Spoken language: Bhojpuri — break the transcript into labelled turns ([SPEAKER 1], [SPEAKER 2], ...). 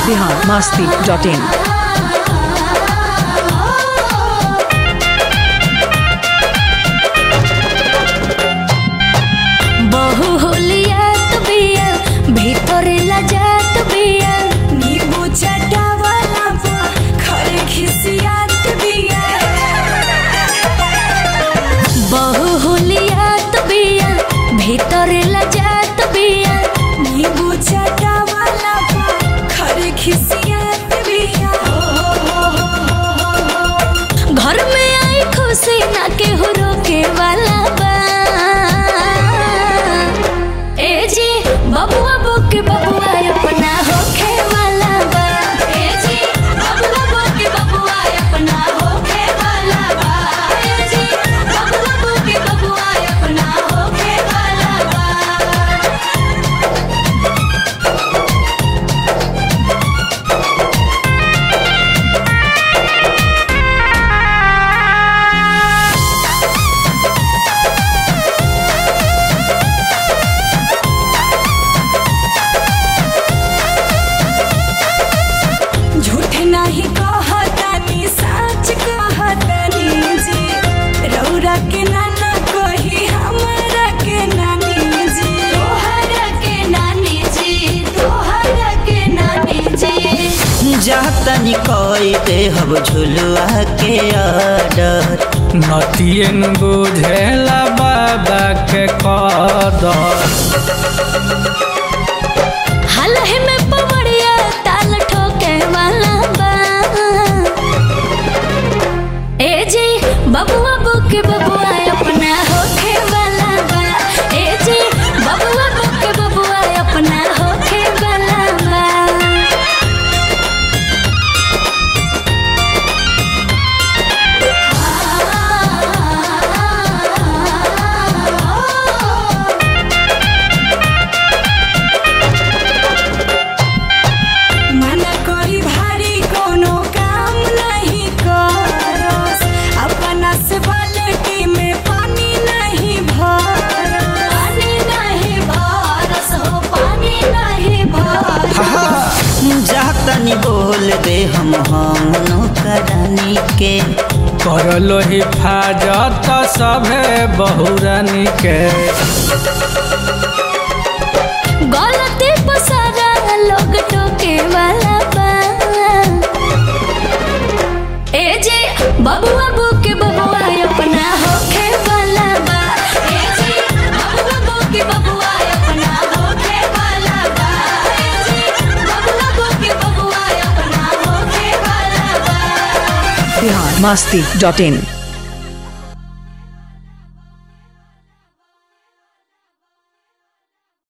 [SPEAKER 1] biharmasti.in
[SPEAKER 2] बहु होलियात बिया भीतर लजात बिया नींबू चटावला खरे खिसियात बिया बहु होलियात बिया भीतर लजात बिया नींबू चटावला खरे खिसियात बिया घर में आई खुशी ना के हो रोके वाला बा बबुआ बोके बबुआ अपना होखे वाला बा ए जी बबुआ बोके बबुआ अपना होखे वाला बा ए जी बबुआ बोके बबुआ अपना होखे वाला बा नहीं कहतानी सच कहतानी जी रौरा के नाना कही हमरा के नानी जी तोहरा के नानी जी तोहरा के नानी जी
[SPEAKER 3] जातनी कोई दे हब झुलुआ के आडर
[SPEAKER 4] नतियन बुझेला बाबा के कदर
[SPEAKER 2] हलहे में पवड़िया ताल ठोके वाला बा ए जी बबुआ बोके बबुआ अपना होखे वाला बा ए जी बबुआ बोके बबुआ अपना होखे वाला बा मना करी भारी कोनो काम नहीं करस अपना से बाल्टी में पानी नहीं भरस पानी नहीं भरस हो पानी नहीं भरस
[SPEAKER 3] जातनी बोल दे हम नौकरानी के
[SPEAKER 4] करलो हिफाजत सभे बहुरानी के
[SPEAKER 2] गलती पर सारा लोग टोके वाला बा ए जे बबुआ बोके बबुआ अपना होखे वाला बा ए जी बबुआ बोके बबुआ अपना होखे वाला बा ए जी बबुआ बोके बबुआ अपना होखे वाला बा
[SPEAKER 1] biharmasti.in